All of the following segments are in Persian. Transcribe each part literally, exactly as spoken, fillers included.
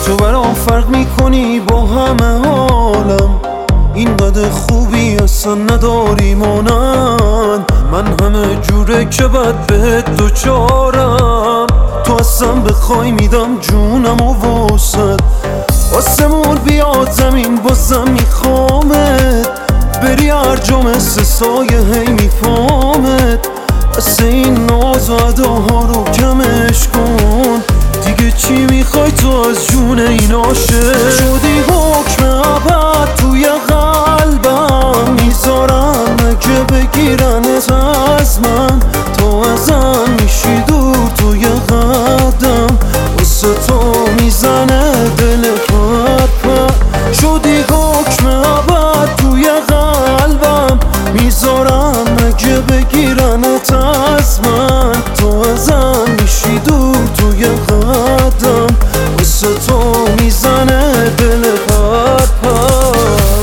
تو برام فرق میکنی با همه عالم، اینقدر خوبی اصلا نداری مانند من، همه جوره که بد بهت دوچارم. تو اصلا بخوای میدم جونم و واسد، آسمون بیاد زمین بازم میخوامت، بری هر جا مثل سایه هی میفامت. بس این ناز و اداها رو کمش کن دیگه، چی میخوای تو از جون این عاشق؟ شدی حکم ابد توی قلبم، میذارم اگه بگیرنت از من، تو ازم میشی دور توی قدم، واسه تو میزنه دل پد پد. شدی حکم ابد توی قلبم، میذارم اگه بگیرنت از من، تو ازم میشی دور توی قدم، واسه تو میزنه دل پد پد.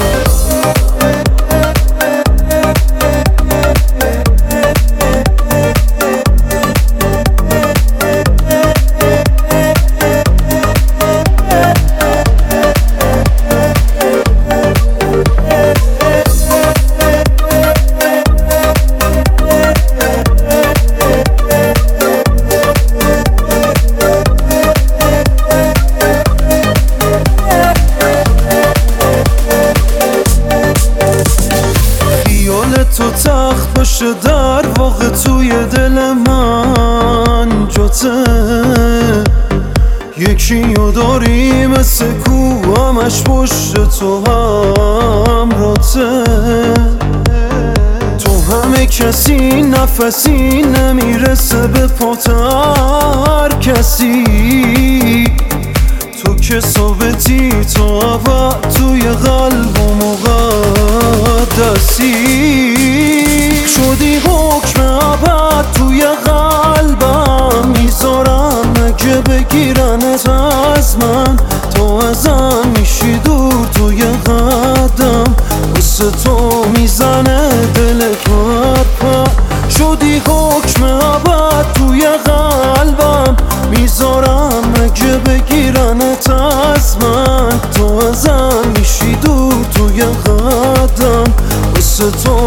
تو تخت باشه در واقع توی دل من جاته، یکی رو داری مثل کو همش پشت تو همراته. تو همه کسی نفسی نمیرسه به پات هر کسی، تو که ثابتی تو ابد توی قلب و مقدسی. شدی حکم ابد توی قلبم، میذارم اگه بگیرنت از من، تو ازم میشی دور توی قدم، واسه تو میزنه دل پد پد. شدی حکم ابد توی قلبم، میذارم اگه بگیرنت از من، تو ازم میشی دور توی قدم، واسه تو